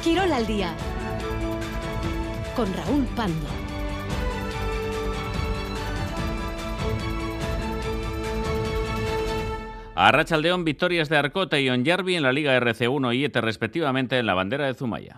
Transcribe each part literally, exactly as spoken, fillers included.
Quirol al día con Raúl Pando. Arratsaldeon, victorias de Arcota y Onyarbi en la Liga R C uno y E T E respectivamente en la bandera de Zumaya.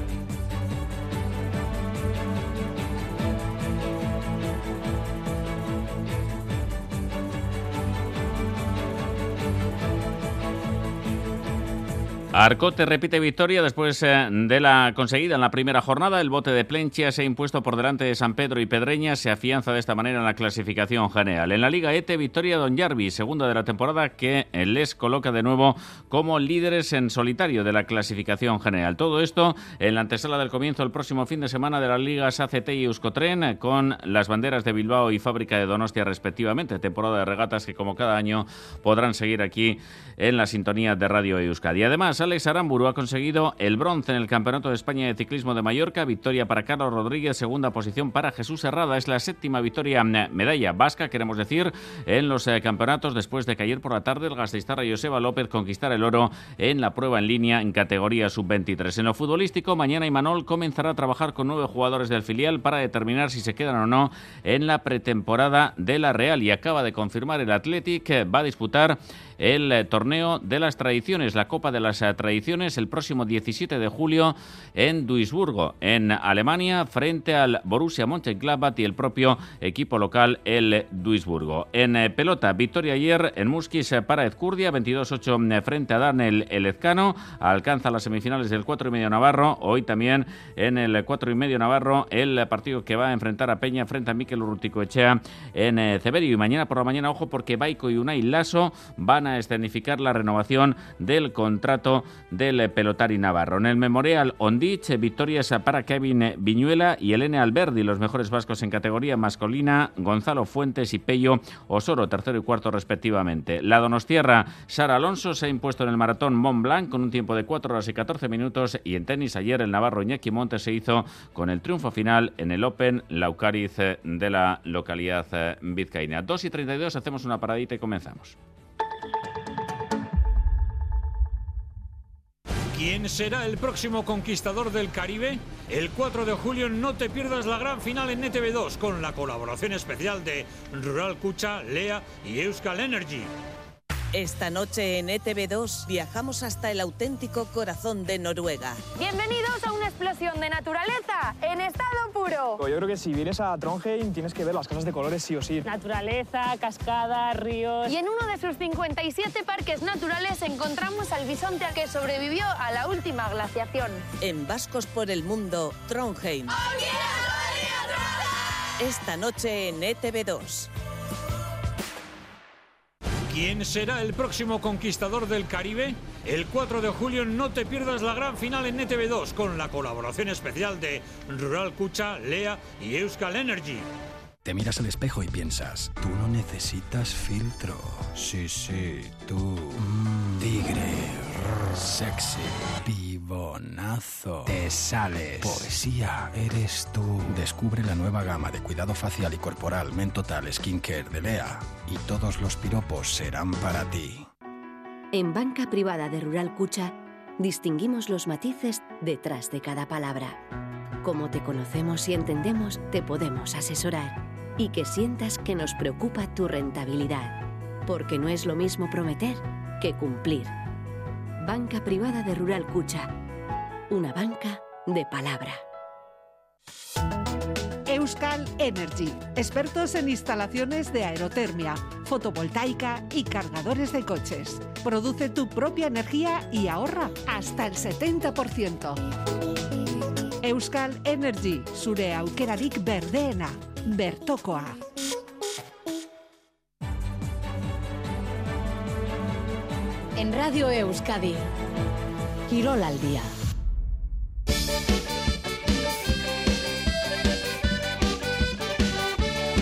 Arcote repite victoria después de la conseguida en la primera jornada. El bote de Plenchia se ha impuesto por delante de San Pedro y Pedreña. Se afianza de esta manera en la clasificación general. En la Liga E T E, victoria de Onyarbi, segunda de la temporada, que les coloca de nuevo como líderes en solitario de la clasificación general. Todo esto en la antesala del comienzo el próximo fin de semana de las ligas A C T y Euskotren, con las banderas de Bilbao y Fábrica de Donostia respectivamente. Temporada de regatas que, como cada año, podrán seguir aquí en la sintonía de Radio Euskadi. Además, Alex Aramburu ha conseguido el bronce en el Campeonato de España de Ciclismo de Mallorca. Victoria para Carlos Rodríguez, segunda posición para Jesús Herrada. Es la séptima victoria, medalla vasca, queremos decir, en los eh, campeonatos, después de que ayer por la tarde el gasteiztarra Joseba López conquistara el oro en la prueba en línea en categoría sub veintitrés. En lo futbolístico, mañana Imanol comenzará a trabajar con nueve jugadores del filial para determinar si se quedan o no en la pretemporada de la Real, y acaba de confirmar el Athletic que va a disputar el eh, torneo de las tradiciones, la Copa de las eh, Tradiciones, el próximo diecisiete de julio en Duisburgo, en Alemania, frente al Borussia Mönchengladbach y el propio equipo local, el Duisburgo. En eh, pelota, victoria ayer en Muskis eh, para Ezcurdia, veintidós ocho eh, frente a Darnell el Elezcano, alcanza las semifinales del cuatro y medio Navarro. Hoy también en el cuatro y medio Navarro el partido que va a enfrentar a Peña frente a Mikel Urruticoechea en eh, Ceberio. Y mañana por la mañana, ojo, porque Baiko y Unai Lasso van a escenificar la renovación del contrato del pelotari navarro. En el Memorial Ondich, victorias para Kevin Viñuela y Elena Alberdi, los mejores vascos en categoría masculina, Gonzalo Fuentes y Pello Osoro, tercero y cuarto respectivamente. La donostiarra Sara Alonso se ha impuesto en el maratón Mont Blanc con un tiempo de cuatro horas y catorce minutos, y en tenis ayer el navarro Iñaki Montes se hizo con el triunfo final en el Open Laukariz de la localidad vizcaína. dos y treinta y dos, hacemos una paradita y comenzamos. ¿Quién será el próximo conquistador del Caribe? El cuatro de julio no te pierdas la gran final en E T V dos con la colaboración especial de Rural Kucha, Lea y Euskal Energy. Esta noche en E T V dos viajamos hasta el auténtico corazón de Noruega. Bienvenidos a una explosión de naturaleza en estado puro. Yo creo que si vienes a Trondheim tienes que ver las casas de colores sí o sí. Naturaleza, cascadas, ríos. Y en uno de sus cincuenta y siete parques naturales encontramos al bisonte que sobrevivió a la última glaciación. En Vascos por el Mundo, Trondheim. Esta noche en E T V dos. ¿Quién será el próximo conquistador del Caribe? El cuatro de julio no te pierdas la gran final en E T V dos con la colaboración especial de Rural Kucha, Lea y Euskal Energy. Te miras al espejo y piensas, tú no necesitas filtro. Sí, sí, tú. Mm, tigre. Rrr, sexy. Pibonazo. Te sales. Poesía, eres tú. Descubre la nueva gama de cuidado facial y corporal Men Total Skincare de Lea. Y todos los piropos serán para ti. En Banca Privada de Rural Kucha distinguimos los matices detrás de cada palabra. Como te conocemos y entendemos, te podemos asesorar. Y que sientas que nos preocupa tu rentabilidad. Porque no es lo mismo prometer que cumplir. Banca Privada de Rural Kucha. Una banca de palabra. Euskal Energy, expertos en instalaciones de aerotermia, fotovoltaica y cargadores de coches. Produce tu propia energía y ahorra hasta el setenta por ciento. Euskal Energy, zure aukerarik berdeena, bertokoa. En Radio Euskadi, Quirol al día.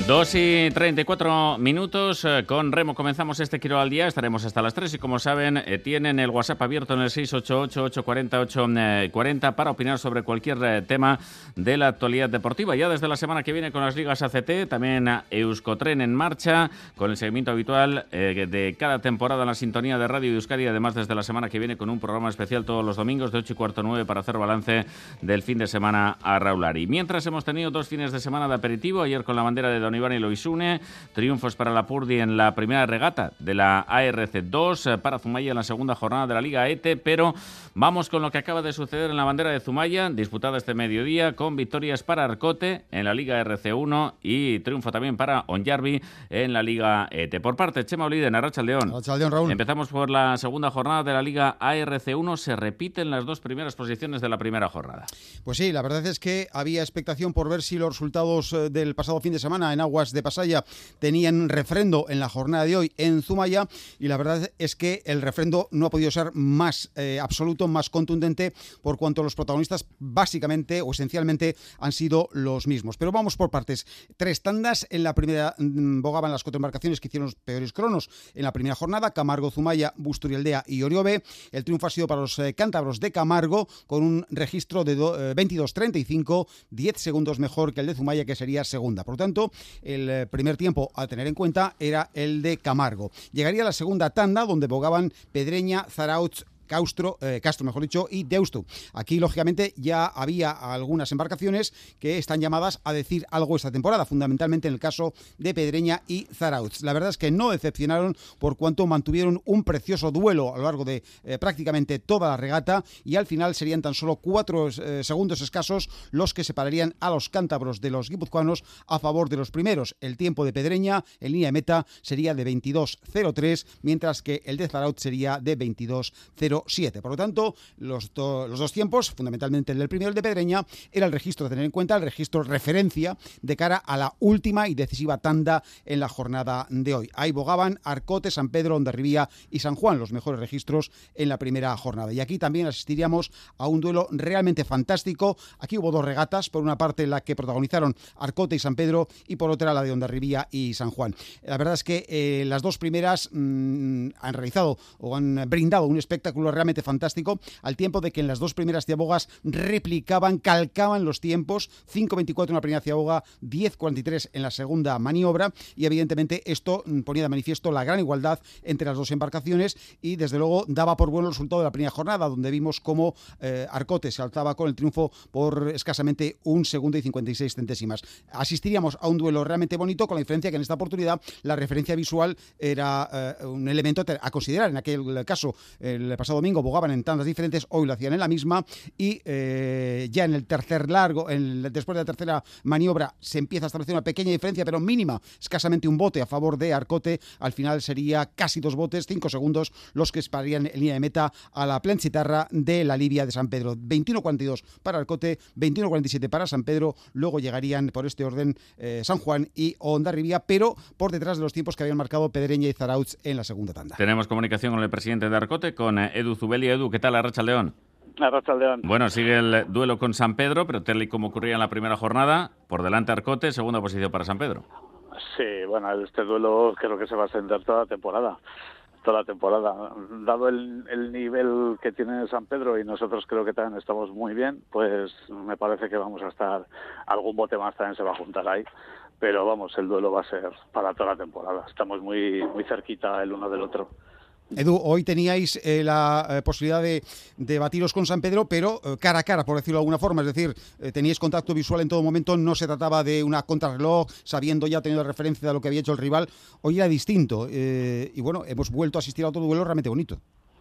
dos y treinta y cuatro minutos, eh, con Remo comenzamos este Quirol al Día, estaremos hasta las tres y como saben eh, tienen el WhatsApp abierto en el seis ocho ocho, ocho cuatro cero, ocho cuatro cero para opinar sobre cualquier eh, tema de la actualidad deportiva. Ya desde la semana que viene con las ligas A C T, también Euskotren en marcha, con el seguimiento habitual eh, de cada temporada en la sintonía de Radio Euskadi, además desde la semana que viene con un programa especial todos los domingos de ocho y cuarto nueve para hacer balance del fin de semana a Raulari. Mientras hemos tenido dos fines de semana de aperitivo, ayer con la bandera de Don Iván y Loisune, triunfos para la Purdi en la primera regata de la A R C dos, para Zumaya en la segunda jornada de la Liga E T E, pero vamos con lo que acaba de suceder en la bandera de Zumaya, disputada este mediodía, con victorias para Arcote en la Liga R C uno y triunfo también para Onyarbi en la Liga E T E. Por parte, Chema Oliden, Arratsaldeon. Arratsaldeon, Raúl. Empezamos por la segunda jornada de la Liga A R C uno, se repiten las dos primeras posiciones de la primera jornada. Pues sí, la verdad es que había expectación por ver si los resultados del pasado fin de semana en Aguas de Pasaya tenían refrendo en la jornada de hoy en Zumaya, y la verdad es que el refrendo no ha podido ser más eh, absoluto, más contundente, por cuanto los protagonistas básicamente o esencialmente han sido los mismos. Pero vamos por partes. Tres tandas. En la primera mmm, bogaban las cuatro embarcaciones que hicieron los peores cronos en la primera jornada: Camargo, Zumaya, Busturialdea y Oriobe. El triunfo ha sido para los eh, cántabros de Camargo, con un registro de do, eh, veintidós treinta y cinco, diez segundos mejor que el de Zumaya, que sería segunda. Por lo tanto, el eh, primer tiempo a tener en cuenta era el de Camargo. Llegaría la segunda tanda, donde bogaban Pedreña, Zarautz, Castro, eh, Castro, mejor dicho, y Deusto. Aquí, lógicamente, ya había algunas embarcaciones que están llamadas a decir algo esta temporada, fundamentalmente en el caso de Pedreña y Zarautz. La verdad es que no decepcionaron, por cuanto mantuvieron un precioso duelo a lo largo de eh, prácticamente toda la regata, y al final serían tan solo cuatro eh, segundos escasos los que separarían a los cántabros de los guipuzcoanos a favor de los primeros. El tiempo de Pedreña en línea de meta sería de veintidós cero tres, mientras que el de Zarautz sería de veintidós cero siete. Por lo tanto, los, do, los dos tiempos, fundamentalmente el del primero, el de Pedreña, era el registro a tener en cuenta, el registro referencia de cara a la última y decisiva tanda en la jornada de hoy. Ahí bogaban Arcote, San Pedro, Hondarribía y San Juan, los mejores registros en la primera jornada. Y aquí también asistiríamos a un duelo realmente fantástico. Aquí hubo dos regatas, por una parte la que protagonizaron Arcote y San Pedro, y por otra la de Hondarribía y San Juan. La verdad es que eh, las dos primeras mmm, han realizado o han brindado un espectáculo realmente fantástico, al tiempo de que en las dos primeras ciabogas replicaban, calcaban los tiempos: cinco veinticuatro en la primera ciaboga, diez cuarenta y tres en la segunda maniobra, y evidentemente esto ponía de manifiesto la gran igualdad entre las dos embarcaciones, y desde luego daba por bueno el resultado de la primera jornada, donde vimos cómo eh, Arcote se alzaba con el triunfo por escasamente un segundo y cincuenta y seis centésimas. Asistiríamos a un duelo realmente bonito, con la diferencia que en esta oportunidad la referencia visual era eh, un elemento a considerar. En aquel caso, el pasado domingo bogaban en tandas diferentes, hoy lo hacían en la misma, y eh, ya en el tercer largo, en el, después de la tercera maniobra, se empieza a establecer una pequeña diferencia, pero mínima, escasamente un bote a favor de Arcote. Al final sería casi dos botes, cinco segundos, los que esperarían en línea de meta a la Planchitarra de la Libia de San Pedro. veintiuno cuarenta y dos para Arcote, veintiuno cuarenta y siete para San Pedro, luego llegarían por este orden eh, San Juan y Hondarribía, pero por detrás de los tiempos que habían marcado Pedreña y Zarautz en la segunda tanda. Tenemos comunicación con el presidente de Arcote, con eh, Edu Zubeldia. Edu, ¿qué tal? Arratsaldeon. Arratsaldeon. Bueno, sigue el duelo con San Pedro, pero tal y como ocurría en la primera jornada, por delante Arcote, segunda posición para San Pedro. Sí, bueno, este duelo creo que se va a extender toda la temporada. Toda la temporada. Dado el, el nivel que tiene San Pedro, y nosotros creo que también estamos muy bien, pues me parece que vamos a estar, algún bote más también se va a juntar ahí. Pero vamos, el duelo va a ser para toda la temporada. Estamos muy, muy cerquita el uno del otro. Edu, hoy teníais eh, la eh, posibilidad de, de batiros con San Pedro, pero eh, cara a cara, por decirlo de alguna forma. Es decir, eh, teníais contacto visual en todo momento, no se trataba de una contrarreloj, sabiendo ya, teniendo referencia de lo que había hecho el rival. Hoy era distinto, eh, y bueno, hemos vuelto a asistir a otro duelo realmente bonito.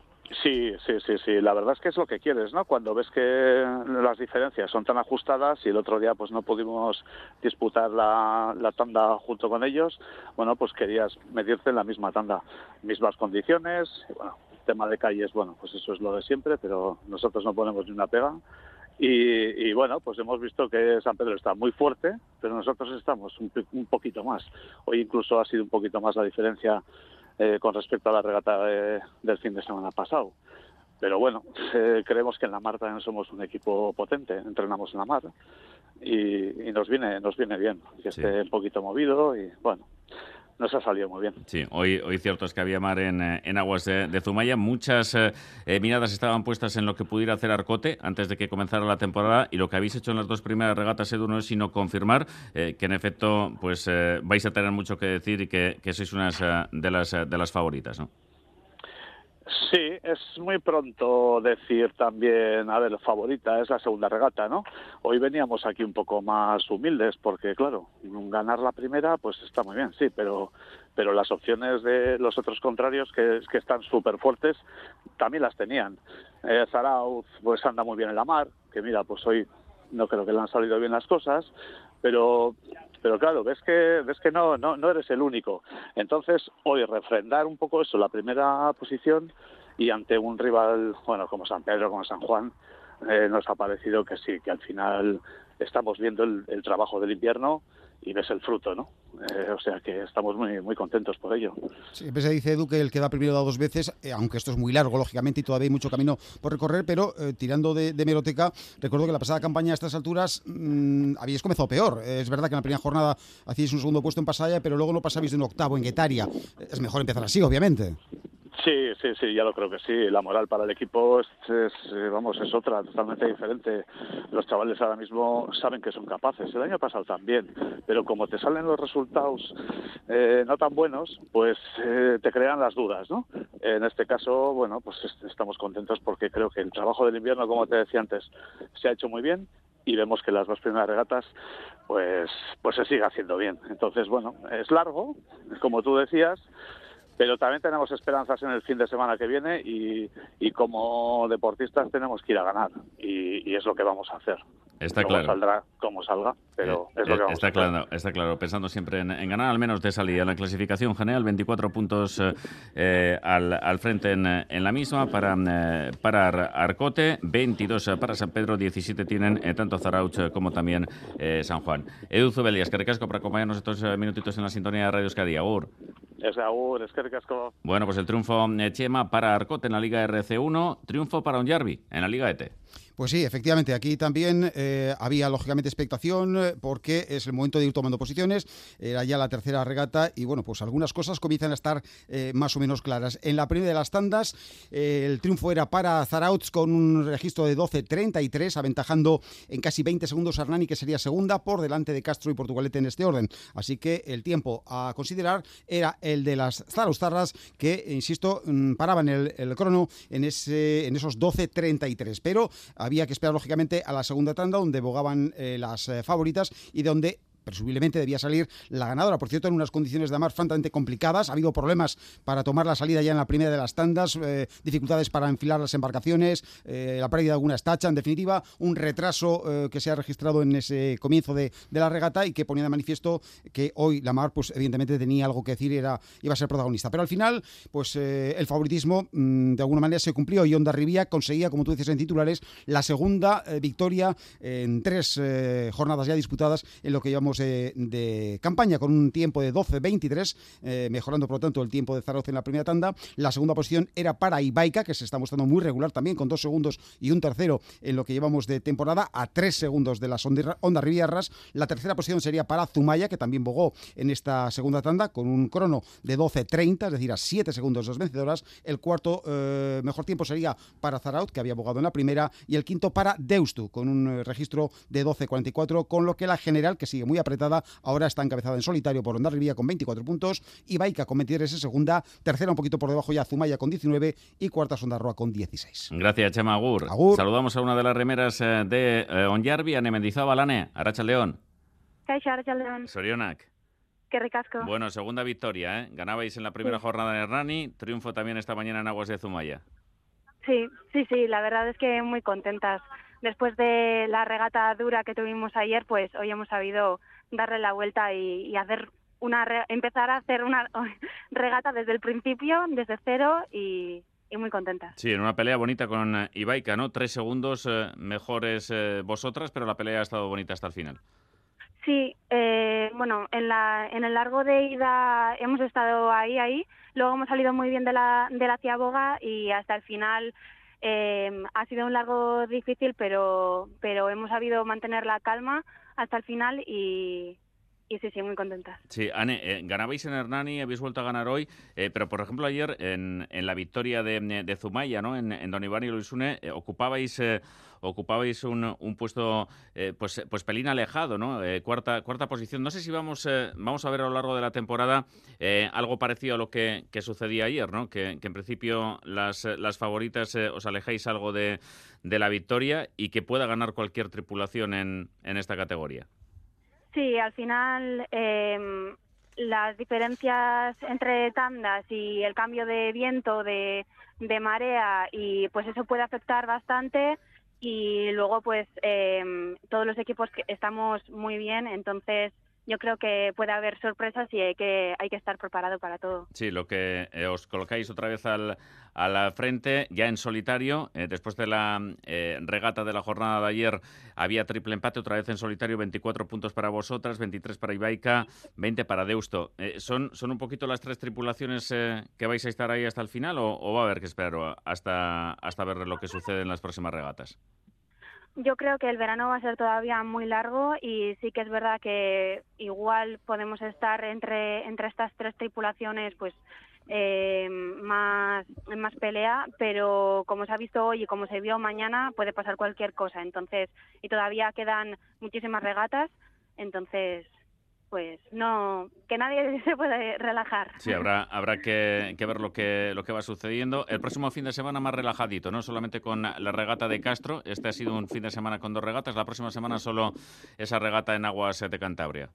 Sí, sí, sí, sí. La verdad es que es lo que quieres, ¿no? Cuando ves que las diferencias son tan ajustadas, y el otro día pues no pudimos disputar la, la tanda junto con ellos, bueno, pues querías medirte en la misma tanda, mismas condiciones. Y bueno, tema de calles, bueno, pues eso es lo de siempre, pero nosotros no ponemos ni una pega. Y, y bueno, pues hemos visto que San Pedro está muy fuerte, pero nosotros estamos un, un poquito más. Hoy incluso ha sido un poquito más la diferencia Eh, con respecto a la regata de, del fin de semana pasado. pero bueno, eh, creemos que en la mar también somos un equipo potente, entrenamos en la mar y, y nos viene nos viene bien que Sí. esté un poquito movido y bueno, nos ha salido muy bien. Sí, hoy, hoy cierto es que había mar en, eh, en aguas de, de Zumaya. Muchas eh, eh, miradas estaban puestas en lo que pudiera hacer Arcote antes de que comenzara la temporada, y lo que habéis hecho en las dos primeras regatas, Edu, no es sino confirmar eh, que en efecto pues eh, vais a tener mucho que decir y que, que sois unas eh, de las eh, de las favoritas, ¿no? Sí, es muy pronto decir también, a ver, favorita es la segunda regata, ¿no? Hoy veníamos aquí un poco más humildes porque, claro, ganar la primera pues está muy bien, sí, pero pero las opciones de los otros contrarios, que, que están súper fuertes, también las tenían. Eh, Zarauz pues anda muy bien en la mar, que mira, pues hoy no creo que le han salido bien las cosas, pero pero claro, ves que ves que no no no eres el único. Entonces, hoy refrendar un poco eso, la primera posición, y ante un rival, bueno, como San Pedro, como San Juan, eh, nos ha parecido que sí, que al final estamos viendo el, el trabajo del invierno y ves el fruto, ¿no? Eh, o sea que estamos muy muy contentos por ello. Siempre se dice, Edu, que el que da primero da dos veces, eh, aunque esto es muy largo, lógicamente, y todavía hay mucho camino por recorrer, pero eh, tirando de, de hemeroteca, recuerdo que la pasada campaña a estas alturas mmm, habíais comenzado peor. Eh, es verdad que en la primera jornada hacíais un segundo puesto en Pasaya, pero luego no pasabais de un octavo en Guetaria. Es mejor empezar así, obviamente. Sí, sí, sí, ya lo creo que sí. La moral para el equipo es, es, vamos, es otra, totalmente diferente. Los chavales ahora mismo saben que son capaces. El año pasado también, pero como te salen los resultados eh, no tan buenos, pues eh, te crean las dudas, ¿no? En este caso, bueno, pues estamos contentos porque creo que el trabajo del invierno, como te decía antes, se ha hecho muy bien. Y vemos que las dos primeras regatas pues pues se sigue haciendo bien. Entonces, bueno, es largo, como tú decías, pero también tenemos esperanzas en el fin de semana que viene y, y como deportistas tenemos que ir a ganar y, y es lo que vamos a hacer. Está Luego claro. Saldrá como salga, pero eh, es lo que vamos está a hacer. Claro, está claro, pensando siempre en, en ganar, al menos de salida. En la clasificación general, veinticuatro puntos eh, al, al frente en, en la misma para, eh, para Arcote, veintidós para San Pedro, diecisiete tienen eh, tanto Zarautz como también eh, San Juan. Edu Zubeldia, que recasco por acompañarnos estos eh, minutitos en la sintonía de Radio Euskadi. Agur. Es agur, es que recasco. Bueno, pues el triunfo eh, Chema para Arcote en la Liga R C uno, triunfo para Onyarbi en la Liga E T. Pues sí, efectivamente, aquí también eh, había lógicamente expectación eh, porque es el momento de ir tomando posiciones, era ya la tercera regata y bueno, pues algunas cosas comienzan a estar eh, más o menos claras. En la primera de las tandas eh, el triunfo era para Zarautz con un registro de doce treinta y tres, aventajando en casi veinte segundos a Hernani, que sería segunda, por delante de Castro y Portugalete en este orden. Así que el tiempo a considerar era el de las zarauztarras que, insisto, paraban el, el crono en, ese, en esos doce treinta y tres, pero había que esperar lógicamente a la segunda tanda donde bogaban eh, las eh, favoritas y donde presumiblemente debía salir la ganadora. Por cierto, en unas condiciones de mar francamente complicadas. Ha habido problemas para tomar la salida ya en la primera de las tandas, eh, dificultades para enfilar las embarcaciones, eh, la pérdida de alguna estacha, en definitiva, un retraso eh, que se ha registrado en ese comienzo de, de la regata y que ponía de manifiesto que hoy la mar, pues evidentemente tenía algo que decir y era, iba a ser protagonista. Pero al final, pues eh, el favoritismo mmm, de alguna manera se cumplió y Hondarribia conseguía, como tú dices en titulares, la segunda eh, victoria en tres eh, jornadas ya disputadas en lo que llevamos De, de campaña, con un tiempo de doce veintitrés, eh, mejorando por lo tanto el tiempo de Zarautz en la primera tanda. La segunda posición era para Ibaica, que se está mostrando muy regular también, con dos segundos y un tercero en lo que llevamos de temporada, a tres segundos de las Hondarribiarras. La tercera posición sería para Zumaya, que también bogó en esta segunda tanda con un crono de doce treinta, es decir, a siete segundos las vencedoras. El cuarto eh, mejor tiempo sería para Zarautz, que había bogado en la primera, y el quinto para Deustu, con un eh, registro de doce cuarenta y cuatro, con lo que la general, que sigue muy apretada, ahora está encabezada en solitario por Hondarribia con veinticuatro puntos, Ibaica con veintitrés en segunda, tercera un poquito por debajo ya Zumaya con diecinueve y cuarta Hondarroa con dieciséis. Gracias, Chema. Agur. Agur. Saludamos a una de las remeras eh, de eh, Onyarbi, Ane Mendizábal. Ane, Arratsaldeon. Kaixo, Arratsaldeon. Sorionak. Qué ricasco. Bueno, segunda victoria, ¿eh? Ganabais en la primera sí. jornada en Hernani, triunfo también esta mañana en aguas de Zumaya. Sí, sí, sí, la verdad es que muy contentas. Después de la regata dura que tuvimos ayer, pues hoy hemos sabido darle la vuelta y, y hacer una re, empezar a hacer una regata desde el principio, desde cero y, y muy contenta. Sí, en una pelea bonita con eh, Ibaica, ¿no? Tres segundos eh, mejores eh, vosotras, pero la pelea ha estado bonita hasta el final. Sí, eh, bueno, en la en el largo de ida hemos estado ahí, ahí. Luego hemos salido muy bien de la de la ciaboga y hasta el final Eh, ha sido un largo difícil, pero, pero hemos sabido mantener la calma hasta el final y... Y sí, sí, muy contenta. Sí, Anne, eh, ganabais en Hernani, habéis vuelto a ganar hoy, eh, pero por ejemplo ayer en, en la victoria de, de Zumaya, ¿no? En, en Don Iván y Loisune, eh, ocupabais eh, ocupabais un, un puesto eh, pues pues pelín alejado, ¿no? Eh, cuarta cuarta posición. No sé si vamos eh, vamos a ver a lo largo de la temporada eh, algo parecido a lo que, que sucedía ayer, ¿no? Que, que en principio las, las favoritas eh, os alejáis algo de, de la victoria y que pueda ganar cualquier tripulación en, en esta categoría. Sí, al final eh, las diferencias entre tandas y el cambio de viento, de, de marea, y pues eso puede afectar bastante. Y luego pues eh, todos los equipos que estamos muy bien, entonces yo creo que puede haber sorpresas y hay que hay que estar preparado para todo. Sí, lo que eh, os colocáis otra vez al, a la frente, ya en solitario, eh, después de la eh, regata de la jornada de ayer, había triple empate, otra vez en solitario, veinticuatro puntos para vosotras, veintitrés para Ibaica, veinte para Deusto. Eh, ¿son, ¿Son un poquito las tres tripulaciones eh, que vais a estar ahí hasta el final o, o va a haber que esperar hasta, hasta ver lo que sucede en las próximas regatas? Yo creo que el verano va a ser todavía muy largo y sí que es verdad que igual podemos estar entre entre estas tres tripulaciones pues eh, más en más pelea, pero como se ha visto hoy y como se vio mañana puede pasar cualquier cosa. Entonces, y todavía quedan muchísimas regatas, entonces pues no, que nadie se puede relajar. Sí, habrá habrá que, que ver lo que lo que va sucediendo. El próximo fin de semana más relajadito, no solamente con la regata de Castro. Este ha sido un fin de semana con dos regatas. La próxima semana solo esa regata en aguas de Cantabria.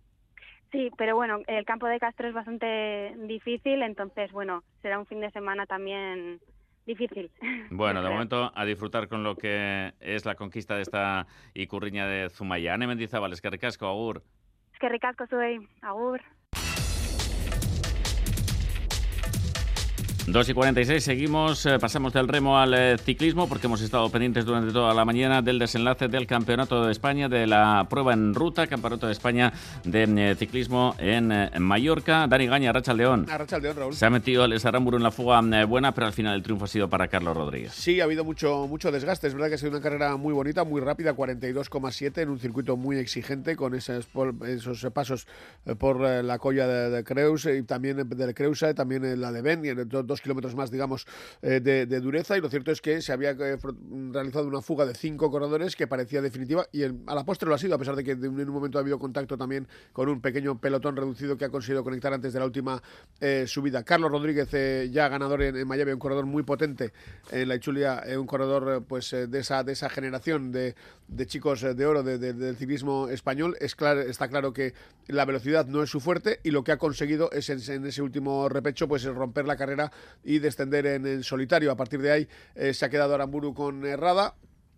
Sí, pero bueno, el campo de Castro es bastante difícil, entonces bueno, será un fin de semana también difícil. Bueno, de momento a disfrutar con lo que es la conquista de esta Icurriña de Zumaya. Ane Mendizábal, eskerrik asko, agur. Eskerrik asko zuei, agur. dos y cuarenta y seis, seguimos, eh, pasamos del remo al eh, ciclismo porque hemos estado pendientes durante toda la mañana del desenlace del Campeonato de España, de la prueba en ruta, Campeonato de España de eh, ciclismo en, eh, en Mallorca. Dani Gaña, Arratsaldeón. Arratsaldeón, Raúl. Se ha metido Alex Aramburu en la fuga eh, buena, pero al final el triunfo ha sido para Carlos Rodríguez. Sí, ha habido mucho, mucho desgaste. Es verdad que ha sido una carrera muy bonita, muy rápida, cuarenta y dos coma siete en un circuito muy exigente con esos, esos pasos por la colla de, de Creus y también del Creusa, también la de Ben y en dos kilómetros más, digamos, eh, de, de dureza, y lo cierto es que se había eh, realizado una fuga de cinco corredores que parecía definitiva y el, a la postre lo ha sido, a pesar de que de un, en un momento ha habido contacto también con un pequeño pelotón reducido que ha conseguido conectar antes de la última eh, subida. Carlos Rodríguez, eh, ya ganador en, en Miami, un corredor muy potente en la Itzulia, eh, un corredor pues eh, de esa de esa generación de, de chicos de oro de, de, del ciclismo español. Es claro, está claro que la velocidad no es su fuerte y lo que ha conseguido es en, en ese último repecho pues romper la carrera y descender en el solitario. A partir de ahí eh, se ha quedado Aramburu con Herrada.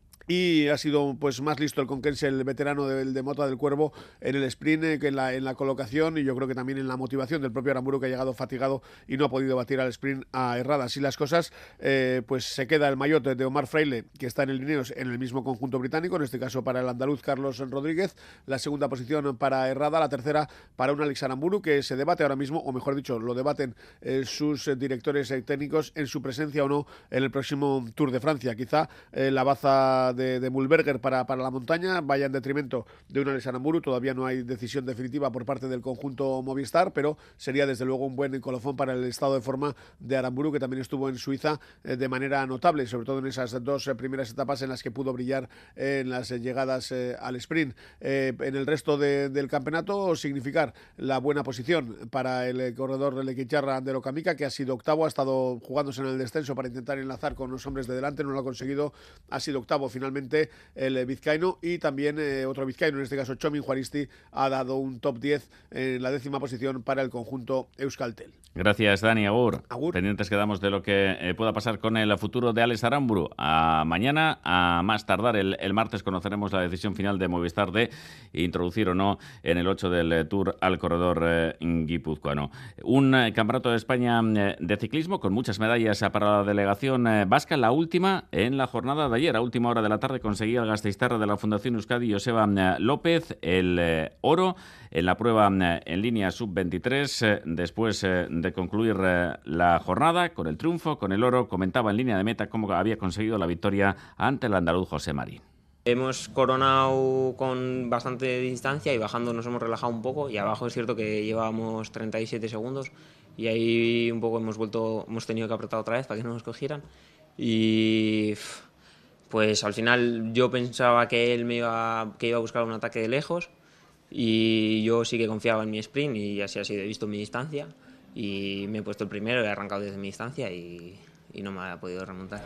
Y ha sido pues más listo el conquense, el veterano de, de Mota del Cuervo, en el sprint, eh, que en la, en la colocación, y yo creo que también en la motivación del propio Aramburu, que ha llegado fatigado y no ha podido batir al sprint a Herrada. Así las cosas, eh, pues se queda el maillot de Omar Fraile, que está en el Lineos, en el mismo conjunto británico, en este caso para el andaluz Carlos Rodríguez. La segunda posición para Herrada, la tercera para un Alex Aramburu, que se debate ahora mismo, o mejor dicho, lo debaten eh, sus eh, directores eh, técnicos en su presencia o no en el próximo Tour de Francia. Quizá eh, la baza de, de Mulberger para, para la montaña vaya en detrimento de un Alex Aramburu. Todavía no hay decisión definitiva por parte del conjunto Movistar, pero sería desde luego un buen colofón para el estado de forma de Aramburu, que también estuvo en Suiza eh, de manera notable, sobre todo en esas dos eh, primeras etapas en las que pudo brillar eh, en las eh, llegadas eh, al sprint. Eh, en el resto de, del campeonato, significar la buena posición para el eh, corredor de Lequicharra, Andero Camica, que ha sido octavo, ha estado jugándose en el descenso para intentar enlazar con los hombres de delante, no lo ha conseguido, ha sido octavo finalmente el vizcaíno, y también eh, otro vizcaíno, en este caso Chomin Juaristi, ha dado un top diez en la décima posición para el conjunto Euskaltel. Gracias, Dani. Agur. Agur. Pendientes quedamos de lo que eh, pueda pasar con el futuro de Alex Aramburu. A mañana, a más tardar el, el martes, conoceremos la decisión final de Movistar de introducir o no en el ocho del eh, Tour al corredor eh, guipuzcoano. Un eh, campeonato de España eh, de ciclismo con muchas medallas para la delegación eh, vasca, la última en la jornada de ayer, a última hora de la de la tarde conseguía el gasteiztarra de la Fundación Euskadi, Joseba López, el eh, oro en la prueba eh, en línea sub veintitrés, eh, después eh, de concluir eh, la jornada con el triunfo, con el oro. Comentaba en línea de meta cómo había conseguido la victoria ante el andaluz José Marín. Hemos coronado con bastante distancia y bajando nos hemos relajado un poco, y abajo es cierto que llevábamos treinta y siete segundos y ahí un poco hemos vuelto, hemos tenido que apretar otra vez para que no nos cogieran, y pues al final yo pensaba que él me iba, que iba a buscar un ataque de lejos, y yo sí que confiaba en mi sprint y así ha sido. He visto mi distancia y me he puesto el primero, he arrancado desde mi distancia y, y no me ha podido remontar.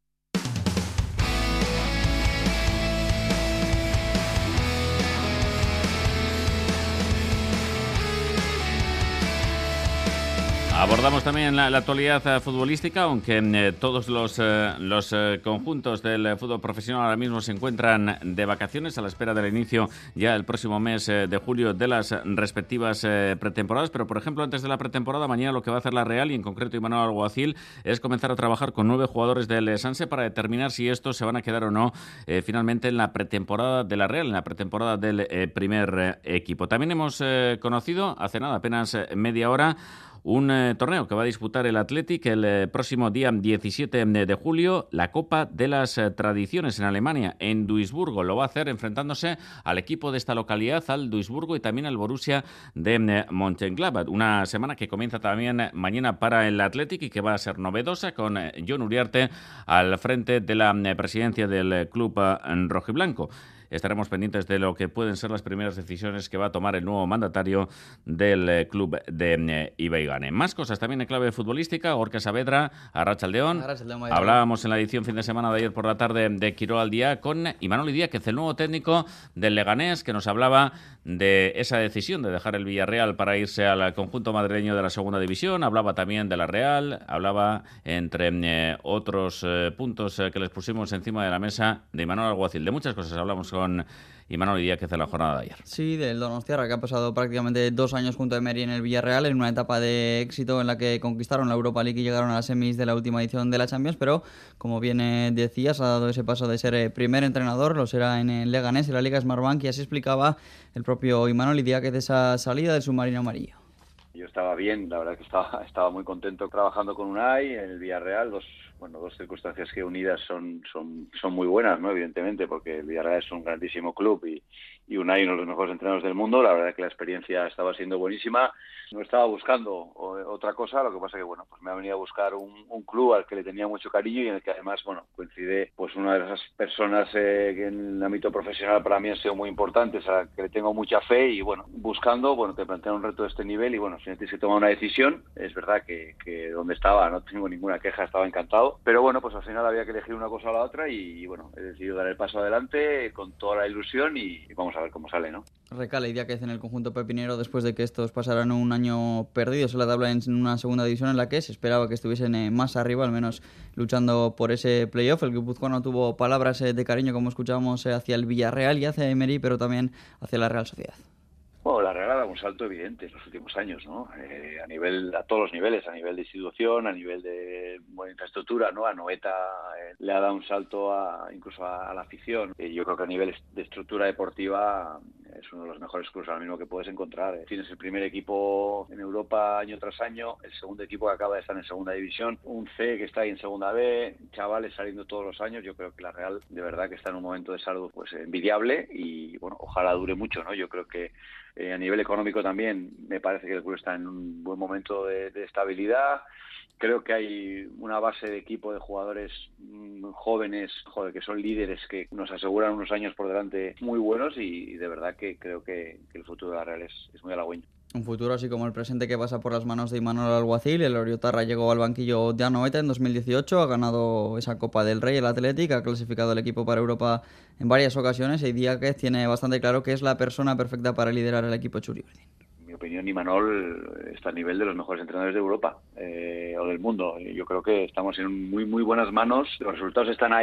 Abordamos también la, la actualidad eh, futbolística, aunque eh, todos los, eh, los eh, conjuntos del eh, fútbol profesional ahora mismo se encuentran de vacaciones a la espera del inicio ya el próximo mes eh, de julio de las respectivas eh, pretemporadas. Pero, por ejemplo, antes de la pretemporada, mañana lo que va a hacer la Real, y en concreto Imanol Alguacil, es comenzar a trabajar con nueve jugadores del Sanse para determinar si estos se van a quedar o no eh, finalmente en la pretemporada de la Real, en la pretemporada del eh, primer eh, equipo. También hemos eh, conocido hace nada, apenas eh, media hora, un eh, torneo que va a disputar el Athletic el eh, próximo día diecisiete de julio, la Copa de las eh, Tradiciones en Alemania, en Duisburgo. Lo va a hacer enfrentándose al equipo de esta localidad, al Duisburgo, y también al Borussia de eh, Mönchengladbach. Una semana que comienza también eh, mañana para el Athletic y que va a ser novedosa, con eh, Jon Uriarte al frente de la eh, presidencia del eh, club eh, rojiblanco. Estaremos pendientes de lo que pueden ser las primeras decisiones que va a tomar el nuevo mandatario del eh, club de eh, Ibaigane. Más cosas también en clave futbolística. Gorka Saavedra, Arratsaldeon. Hablábamos en la edición fin de semana de ayer por la tarde de Quiró al Día con Imanol Idiáquez, el nuevo técnico del Leganés, que nos hablaba de esa decisión de dejar el Villarreal para irse al conjunto madrileño de la segunda división. Hablaba también de la Real, hablaba, entre eh, otros eh, puntos eh, que les pusimos encima de la mesa, de Imanol Alguacil. De muchas cosas hablamos con con Imanol Idiáquez en la jornada de ayer. Sí, del Donostiarra, que ha pasado prácticamente dos años junto a Emery en el Villarreal, en una etapa de éxito en la que conquistaron la Europa League y llegaron a las semis de la última edición de la Champions, pero como bien decías, ha dado ese paso de ser primer entrenador, lo será en el Leganés, en la Liga Smartbank, y así explicaba el propio Imanol Idiáquez esa salida del submarino amarillo. Yo estaba bien, la verdad que estaba, estaba muy contento trabajando con Unai en el Villarreal. Dos, bueno, dos circunstancias que unidas son, son, son muy buenas, ¿no? Evidentemente, porque el Villarreal es un grandísimo club y, y Unai, uno de los mejores entrenadores del mundo. La verdad que la experiencia estaba siendo buenísima. No estaba buscando otra cosa, lo que pasa que, bueno, pues me ha venido a buscar un, un club al que le tenía mucho cariño y en el que además, bueno, coincide pues una de esas personas eh, que en el ámbito profesional para mí han sido muy importantes, a la que le tengo mucha fe, y bueno, buscando, bueno, te plantean un reto de este nivel y bueno, si tienes que tomar una decisión. Es verdad que, que donde estaba no tengo ninguna queja, estaba encantado, pero bueno, pues al final había que elegir una cosa o la otra y, y bueno, he decidido dar el paso adelante con toda la ilusión y, y vamos a ver cómo sale, ¿no? Recala Idiáquez en el conjunto pepinero después de que estos pasaran un año perdidos en la tabla en una segunda división en la que se esperaba que estuviesen más arriba, al menos luchando por ese playoff. El guipuzcoano tuvo palabras de cariño, como escuchábamos, hacia el Villarreal y hacia Emery, pero también hacia la Real Sociedad. Bueno, la Real ha dado un salto evidente en los últimos años, ¿no? Eh, a nivel, a todos los niveles, a nivel de institución, a nivel de buena infraestructura, ¿no? A Noeta eh, le ha dado un salto a, incluso a, a la afición. Eh, yo creo que a nivel de estructura deportiva es uno de los mejores clubes ahora mismo que puedes encontrar. Eh. Tienes el primer equipo en Europa año tras año, el segundo equipo que acaba de estar en segunda división, un C que está ahí en segunda B, chavales saliendo todos los años. Yo creo que la Real de verdad que está en un momento de salud pues envidiable y bueno, ojalá dure mucho, ¿no? Yo creo que Eh, a nivel económico también me parece que el club está en un buen momento de, de estabilidad. Creo que hay una base de equipo de jugadores mmm, jóvenes, joder, que son líderes, que nos aseguran unos años por delante muy buenos y, y de verdad que creo que, que el futuro de la Real es, es muy halagüeño. Un futuro así como el presente que pasa por las manos de Imanol Alguacil. El Oriotarra llegó al banquillo de Anoeta en dos mil dieciocho, ha ganado esa Copa del Rey, el Athletic, ha clasificado el equipo para Europa en varias ocasiones y Idiáquez tiene bastante claro que es la persona perfecta para liderar el equipo churiurdin. En mi opinión, Imanol está a nivel de los mejores entrenadores de Europa eh, o del mundo. Yo creo que estamos en muy muy buenas manos, los resultados están ahí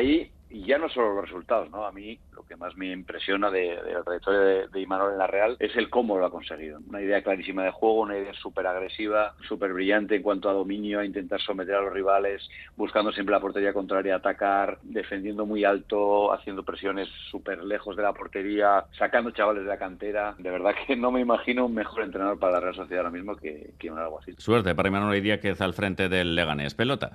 y ya no solo los resultados, ¿no? A mí lo que más me impresiona de, de la trayectoria de, de Imanol en la Real es el cómo lo ha conseguido. Una idea clarísima de juego, una idea súper agresiva, súper brillante en cuanto a dominio, a intentar someter a los rivales, buscando siempre la portería contraria, atacar, defendiendo muy alto, haciendo presiones súper lejos de la portería, sacando chavales de la cantera. De verdad que no me imagino un mejor entrenador para la Real Sociedad ahora mismo que, que un alguacil. Suerte para Imanol Idiáquez al frente del Leganés. Pelota.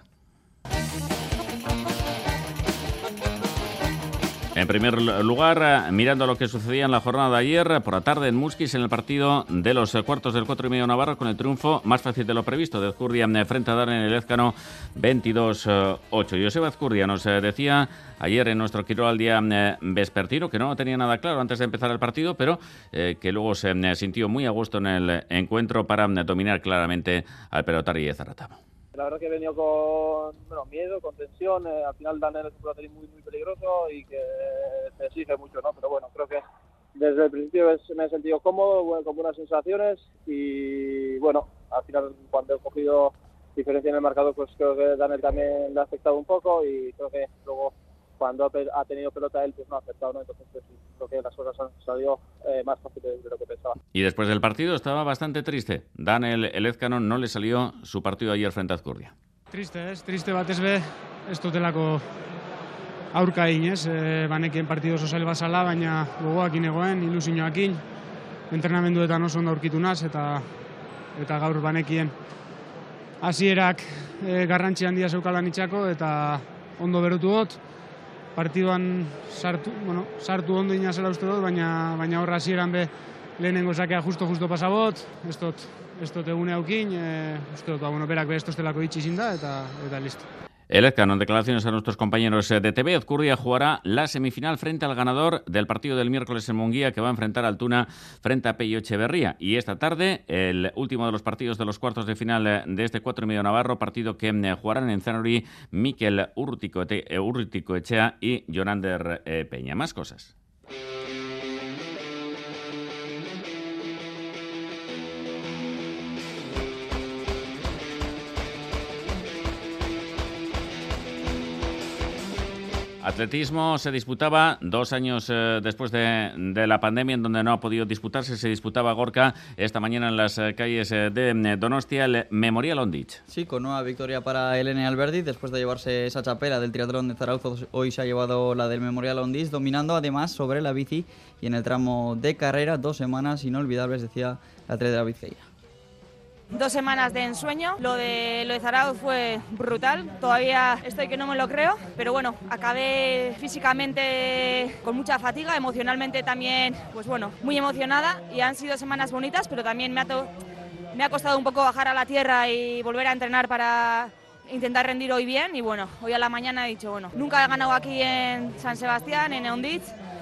En primer lugar, mirando lo que sucedía en la jornada de ayer, por la tarde en Musquis, en el partido de los cuartos del cuatro y medio Navarro, con el triunfo más fácil de lo previsto de Ezcurdia frente a Daniel Elezcano, veintidós ocho. Joseba Ezcurdia nos decía ayer en nuestro Quirol al día vespertino que no tenía nada claro antes de empezar el partido, pero eh, que luego se sintió muy a gusto en el encuentro para dominar claramente al pelotari de Zaratamo. La verdad que he venido con bueno, miedo, con tensión. Eh, al final Daniel es un pelotari muy muy peligroso y que te exige mucho, ¿no? Pero bueno, creo que desde el principio es, me he sentido cómodo, bueno, con buenas sensaciones y bueno, al final cuando he cogido diferencia en el marcador, pues creo que Daniel también le ha afectado un poco y creo que luego cuando ha tenido pelota él pues no ha aceptado, ¿no? Entonces pues, creo que las cosas han salido eh, más fáciles de lo que pensaba. Y después del partido estaba bastante triste. Daniel Elezcano no le salió su partido ayer frente a Ezcurdia. Triste, ez? Triste batez be, ez dutelako aurka egin, ez? E, banekien partido oso zail bazala, baina gogoakin egoen, ilusioakin, entrenamenduetan oso ondo aurkitu naz, eta, eta gaur banekien hasierak e, garrantzi handia zeukalan itxako, eta ondo berutu dut. Partiduan sartu, bueno, sartu ondo inazela uste dut, baina, baina horra hasieran be lehenengo sakea justo-justo pasabot, ez dut, ez dut egune aukin, e, uste dut, ba, bueno, berak be ez tostelako itxi izin da, eta, eta listo. Elezcano, en declaraciones a nuestros compañeros de T V, Ezcurdia jugará la semifinal frente al ganador del partido del miércoles en Munguía, que va a enfrentar al Tuna frente a Pello Echeverría. Y esta tarde, el último de los partidos de los cuartos de final de este cuatro y medio Navarro, partido que jugarán en Zanori Mikel Urruticoechea y Jonander eh, Peña. Más cosas. Atletismo se disputaba dos años eh, después de, de la pandemia, en donde no ha podido disputarse. Se disputaba Gorka esta mañana en las eh, calles eh, de Donostia, el Memorial Ondich. Sí, con nueva victoria para Elena Alberdi. Después de llevarse esa chapela del triatlón de Zarauz, hoy se ha llevado la del Memorial Ondich, dominando además sobre la bici y en el tramo de carrera. Dos semanas inolvidables, decía la atleta de la Vizqueya. Dos semanas de ensueño, lo de, lo de Zarauz fue brutal, todavía estoy que no me lo creo, pero bueno, acabé físicamente con mucha fatiga, emocionalmente también, pues bueno, muy emocionada y han sido semanas bonitas, pero también me ha, to- me ha costado un poco bajar a la tierra y volver a entrenar para intentar rendir hoy bien y bueno, hoy a la mañana he dicho, bueno, nunca he ganado aquí en San Sebastián, en Ondich,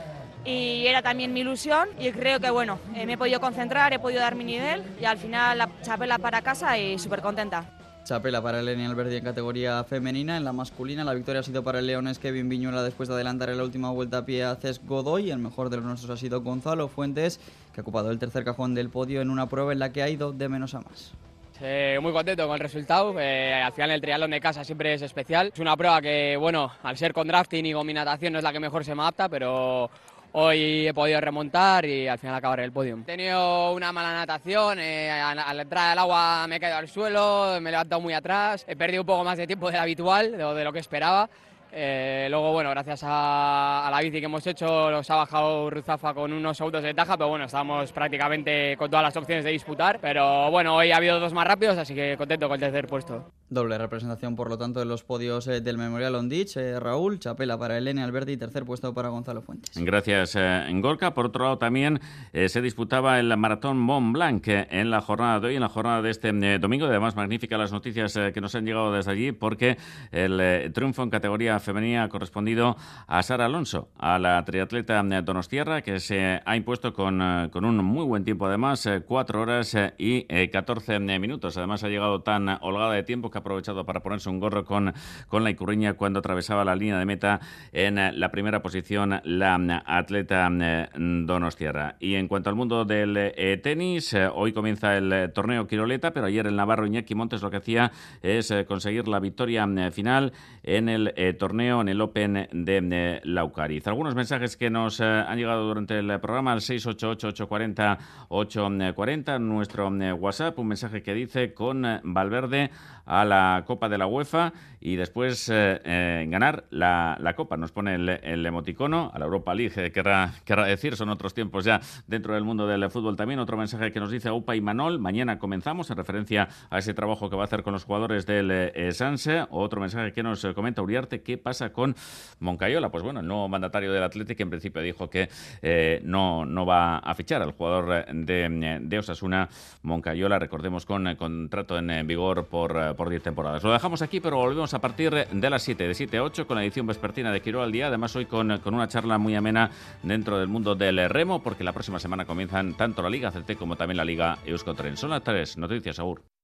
y era también mi ilusión y creo que bueno, eh, me he podido concentrar, he podido dar mi nivel y al final la chapela para casa y súper contenta. Chapela para Elena Alberdi en categoría femenina. En la masculina la victoria ha sido para el leonés Kevin Viñuela después de adelantar en la última vuelta a pie a Cesc Godoy. El mejor de los nuestros ha sido Gonzalo Fuentes, que ha ocupado el tercer cajón del podio en una prueba en la que ha ido de menos a más. Eh, muy contento con el resultado, eh, al final el triatlón de casa siempre es especial. Es una prueba que, bueno, al ser con drafting y con mi natación no es la que mejor se me adapta, pero hoy he podido remontar y al final acabar el podio. He tenido una mala natación, eh, al entrar al agua me he caído al suelo, me he levantado muy atrás, he perdido un poco más de tiempo del habitual, de, de lo que esperaba. Eh, luego, bueno, gracias a, a la bici que hemos hecho, nos ha bajado Ruzafa con unos segundos de ventaja, pero bueno, estábamos prácticamente con todas las opciones de disputar. Pero bueno, hoy ha habido dos más rápidos, así que contento con el tercer puesto. Doble representación, por lo tanto, de los podios eh, del Memorial Ondich. Eh, Raúl, chapela para Elena Alberdi y tercer puesto para Gonzalo Fuentes. Gracias, eh, Gorka. Por otro lado, también eh, se disputaba el Maratón Mont Blanc eh, en la jornada de hoy, en la jornada de este eh, domingo. Además, magníficas las noticias eh, que nos han llegado desde allí, porque el eh, triunfo en categoría femenina ha correspondido a Sara Alonso, a la triatleta donostiarra, que se ha impuesto con, eh, con un muy buen tiempo, además, eh, cuatro horas eh, y eh, catorce minutos. Además, ha llegado tan holgada de tiempo que ha aprovechado para ponerse un gorro con, con la Ikurriña cuando atravesaba la línea de meta en la primera posición la atleta donostiarra. Y en cuanto al mundo del eh, tenis, eh, hoy comienza el eh, torneo Quiroleta, pero ayer el navarro Iñaki Montes lo que hacía es eh, conseguir la victoria eh, final en el eh, torneo, en el Open de eh, Laukariz. Algunos mensajes que nos eh, han llegado durante el programa al seis ocho ocho, ocho cuatro cero, ocho cuatro cero, nuestro eh, WhatsApp, un mensaje que dice con eh, Valverde a la Copa de la UEFA y después eh, eh, ganar la, la Copa. Nos pone el, el emoticono, a la Europa League, eh, querrá, querrá decir, son otros tiempos ya dentro del mundo del fútbol también. Otro mensaje que nos dice Upa y Manol, mañana comenzamos, en referencia a ese trabajo que va a hacer con los jugadores del eh, Sanse. Otro mensaje que nos eh, comenta Uriarte, ¿qué pasa con Moncayola? Pues bueno, el nuevo mandatario del Athletic en principio dijo que eh, no, no va a fichar al jugador de, de Osasuna, Moncayola, recordemos, con eh, contrato en eh, vigor por eh, por diez temporadas. Lo dejamos aquí, pero volvemos a partir de las siete, de siete a ocho, con la edición vespertina de Quirol al Día. Además, hoy con, con una charla muy amena dentro del mundo del remo, porque la próxima semana comienzan tanto la Liga C T como también la Liga Euskotren. Son las tres noticias, Agur.